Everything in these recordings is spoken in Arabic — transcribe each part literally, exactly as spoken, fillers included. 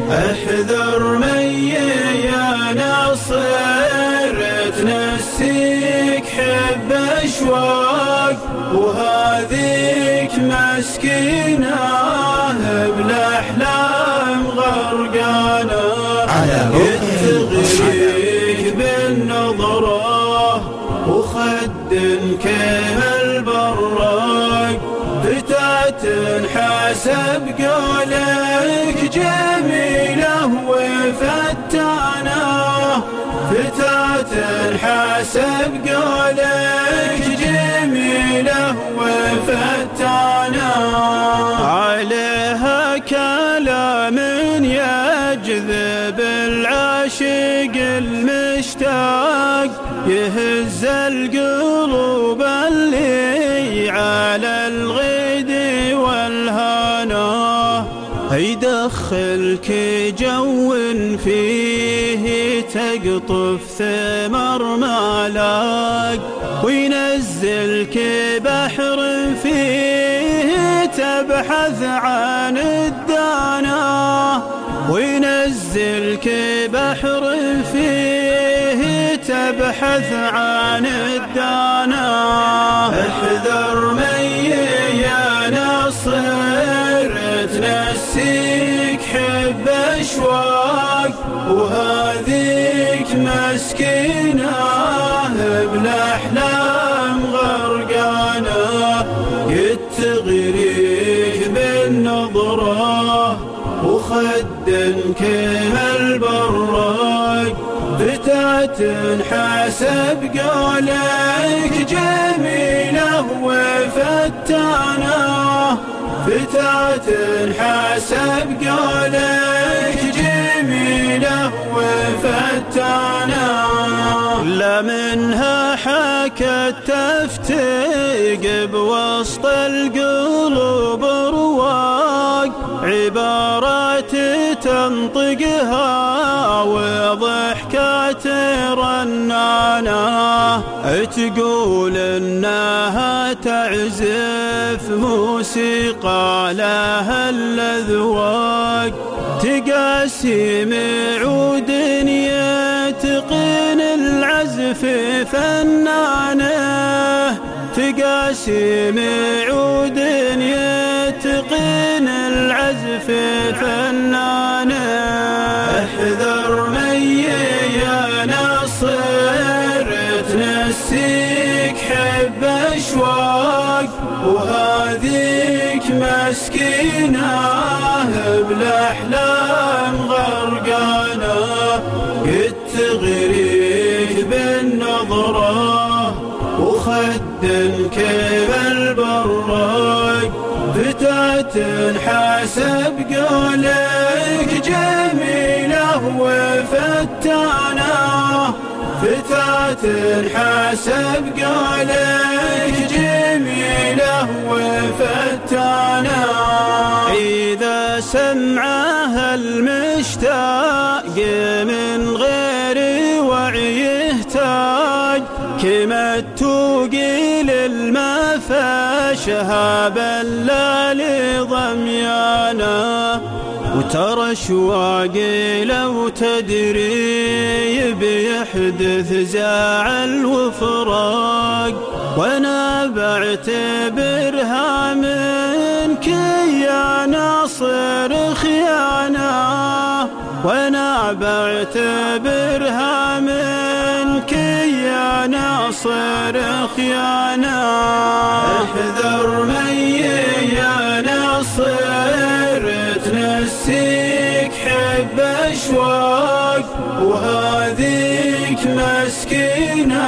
احذر مي يا ناصر تنسيك حب اشواق، وهذيك مسكينة بالاحلام غرقانة، تغريك بالنظرة وخد كيف البراق، فتاة حسب قولك جميلة وفتانة، فتاة حسب قولك جميلة وفتانة، عليها كلام يجذب العاشق المشتاق، يهز القلوب اللي على الغيد والهنا، يدخلك جو فيه تقطف ثمر ملاق، وينزلك بحر فيه تبحث عن الدانا، وينزلك بحر فيه تبحث عن الدانا. احذر مي يا ناصر تنسيك حب اشواق، وهذيك مسكينة بالاحلام غرقانة، قد تغريك بالنظرة وخد كيف البراق، فتاة حسب قولك جميلة وفتانة، فتاة حسب قولك جميلة وفتانة، لا منها حكت تفتق بوسط القلوب رواق، عبارات تنطقها وضحكات رنانة، تقول انها تعزف موسيقى لها الاذواق، تقاسم عود يتقن العزف فنانه، تقاسم عود يتقن العزف فنانه. احذر مي يا ناصر تنسيك حب اشواق، وهذيك مسكينة بالاحلام غرقانة، قد تغريك بالنظرة وخد كيف البراق، فتاة حسب قولك جميلة وفتانة، فتاة حسب قولك جميلة وفتانة، إذا سمعها المشتاق من غير وعي يهتاج، كما التوقي للمفا شهاب الليالي ضميانا، وترى اشواقي لو تدري بيحدث زعل وفراق، وانا بعتبرها منك يا ناصر خيانة، وانا بعتبرها منك يا ناصر خيانة. احذر مي يا ناصر تنسيك حب اشواق، وهذيك مسكينة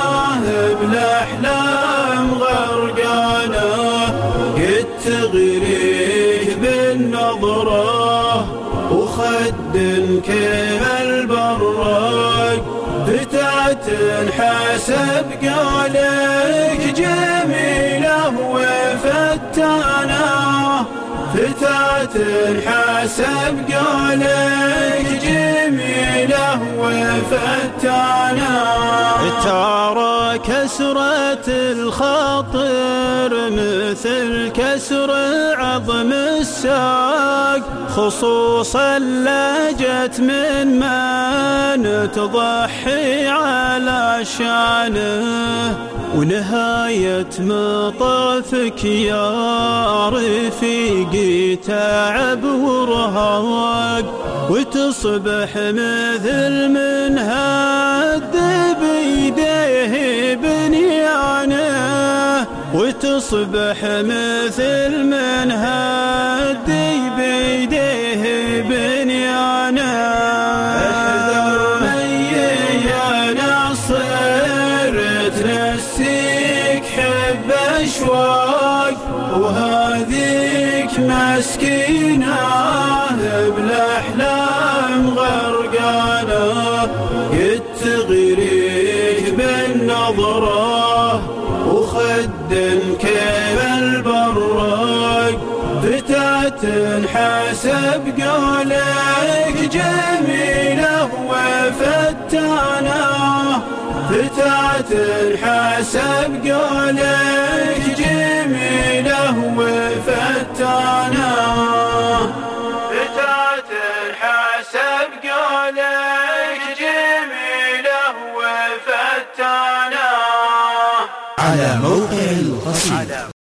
بالاحلام غرقانة، قد تغريك بالنظرة وخد كيف البراق، فتاة حسب قولك جميلة وفتانة، فتاة حسب قولك جميلة وفتانة، ترى كسرة الخاطر مثل كسر عظم الساق، خصوصا لجت من من تضحي على شانه، ونهاية مطافك يا رفيقي تعب ورهاق، وتصبح مثل من هد بيديه بنيانه، وتصبح مثل من هد بيديه بنيانه. احذر مي يا ناصر تنسيك حب اشواق، وهذيك مسكينة بالاحلام غرقانة، قد تغريه بالنظرة وخد كيف البراق، فتاة حسب قولك جميلة وفتانة، فتاة حسب قولك جميلة وفتانة، فتاة حسب قولك جميلة وفتانة. على موقع القصيد.